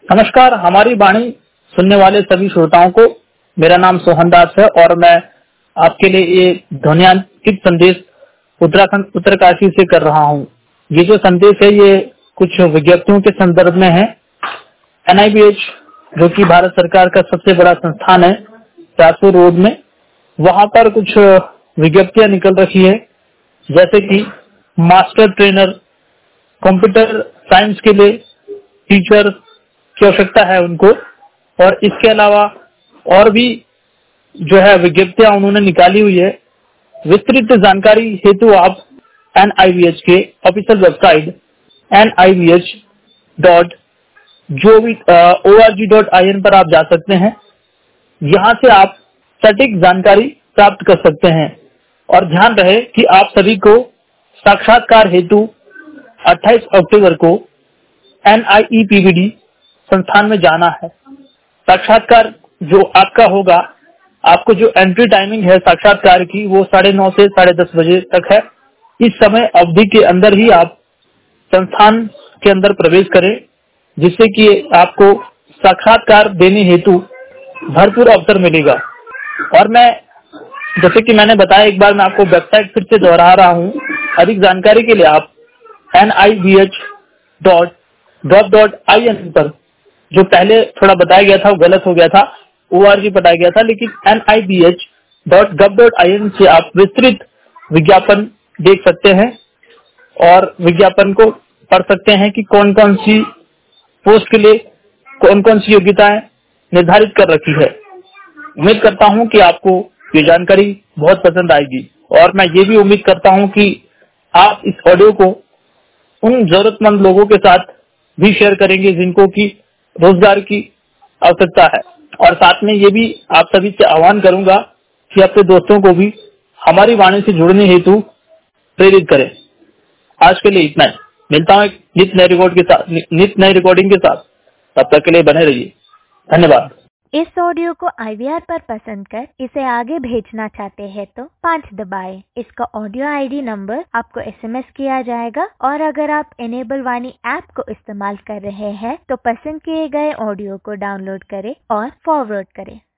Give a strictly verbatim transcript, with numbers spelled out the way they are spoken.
नमस्कार, हमारी वाणी सुनने वाले सभी श्रोताओं को मेरा नाम सोहन दास है और मैं आपके लिए ये ध्वनियांकित संदेश उत्तराखंड उत्तरकाशी से कर रहा हूँ। ये जो संदेश है ये कुछ विज्ञप्तियों के संदर्भ में है। एन आई बी एच जो कि भारत सरकार का सबसे बड़ा संस्थान है राजपुर रोड में, वहाँ पर कुछ विज्ञप्तियां निकल रखी है, जैसे कि मास्टर ट्रेनर कंप्यूटर साइंस के लिए टीचर की आवश्यकता है उनको, और इसके अलावा और भी जो है विज्ञप्तियां उन्होंने निकाली हुई है। विस्तृत जानकारी हेतु आप एन आई बी एच के official website N I B H dot O R G dot I N पर आप जा सकते हैं। यहाँ से आप सटीक जानकारी प्राप्त कर सकते हैं और ध्यान रहे कि आप सभी को साक्षात्कार हेतु अट्ठाईस अक्टूबर को N I E P V D संस्थान में जाना है। साक्षात्कार जो आपका होगा, आपको जो एंट्री टाइमिंग है साक्षात्कार की वो साढ़े नौ से साढ़े दस बजे तक है। इस समय अवधि के अंदर ही आप संस्थान के अंदर प्रवेश करें, जिससे कि आपको साक्षात्कार देने हेतु भरपूर अवसर मिलेगा। और मैं जैसे कि मैंने बताया, एक बार मैं आपको वेबसाइट फिर से दोहरा रहा हूँ। अधिक जानकारी के लिए आप N I B H dot gov dot I N पर, जो पहले थोड़ा बताया गया था वो गलत हो गया था, ओ आर जी बताया गया था, लेकिन N I B H dot gov dot I N से आप विस्तृत विज्ञापन देख सकते हैं और विज्ञापन को पढ़ सकते हैं कि कौन कौन सी पोस्ट के लिए कौन कौन सी योग्यताएं निर्धारित कर रखी है। उम्मीद करता हूं कि आपको ये जानकारी बहुत पसंद आएगी और मैं ये भी उम्मीद करता हूं कि आप इस ऑडियो को उन जरूरतमंद लोगों के साथ भी शेयर करेंगे जिनको की रोजगार की आवश्यकता है। और साथ में ये भी आप सभी से आह्वान करूंगा कि अपने दोस्तों को भी हमारी वाणी से जुड़ने हेतु प्रेरित करें। आज के लिए इतना ही। मिलता हूं एक नित नए रिकॉर्ड के साथ नित नई रिकॉर्डिंग के साथ। तब तक के लिए बने रहिए। धन्यवाद। इस ऑडियो को आई वी आर पर पसंद कर इसे आगे भेजना चाहते हैं तो पाँच दबाएं। इसका ऑडियो आई डी नंबर आपको एस एम एस किया जाएगा और अगर आप एनेबल वाणी ऐप को इस्तेमाल कर रहे हैं तो पसंद किए गए ऑडियो को डाउनलोड करें और फॉरवर्ड करें।